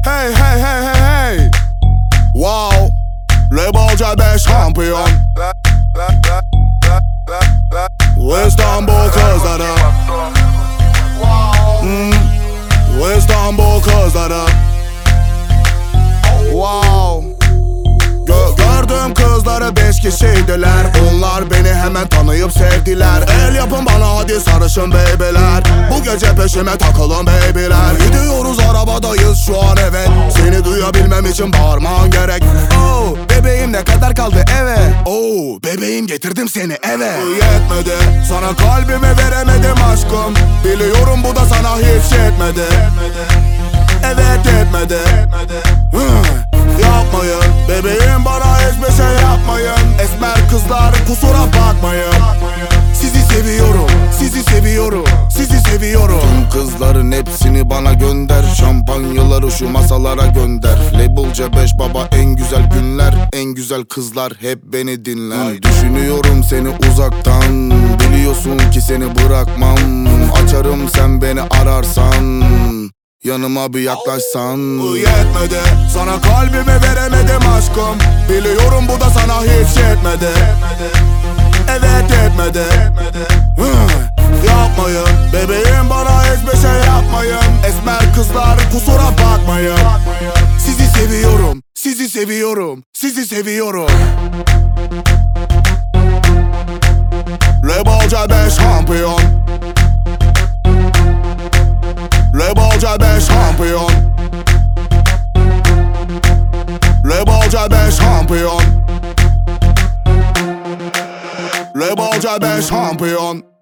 Hey hey hey hey hey. Wow. Labelce 5 şampiyon. İstanbul kızları. İstanbul kızları. Wow. Gördüğüm kızları 5 kişiydiler. Onlar beni hemen tanıyıp sevdiler. El yapın bana hadi sarışın babyler. Bu gece peşime takılın babyler. Gidiyoruz arabadayız şu an evet. Seni duyabilmem için bağırman gerek. Oh bebeğim ne kadar kaldı eve. Oh bebeğim getirdim seni eve. Yetmedi sana kalbimi veremedim aşkım. Biliyorum bu da sana hiç yetmedi. Evet yetmedi. Yapmayın bebeğim bana hiçbir şey yapmayın. Esmer kızlar kusura bakmayın. Sizi seviyorum, sizi seviyorum, sizi seviyorum. Tüm kızların hepsini bana gönder. Şampanyaları şu masalara gönder. Labelce 5 baba en güzel günler. En güzel kızlar hep beni dinler. Düşünüyorum seni uzaktan. Biliyorsun ki seni bırakmam. Açarım sen beni ararsan. Yanıma bir yaklaşsan. Yetmedi sana kalbimi veremedim aşkım. Biliyorum bu da sana hiç yetmedi. Evet yetmedi. Yapmayın bebeğim bana hiçbir şey yapmayın. Esmer kızlar kusura bakmayın. Sizi seviyorum, sizi seviyorum, sizi seviyorum. Labelce 5 şampiyon. Labelce 5 şampiyon. Labelce 5 şampiyon. Labelce 5 şampiyon.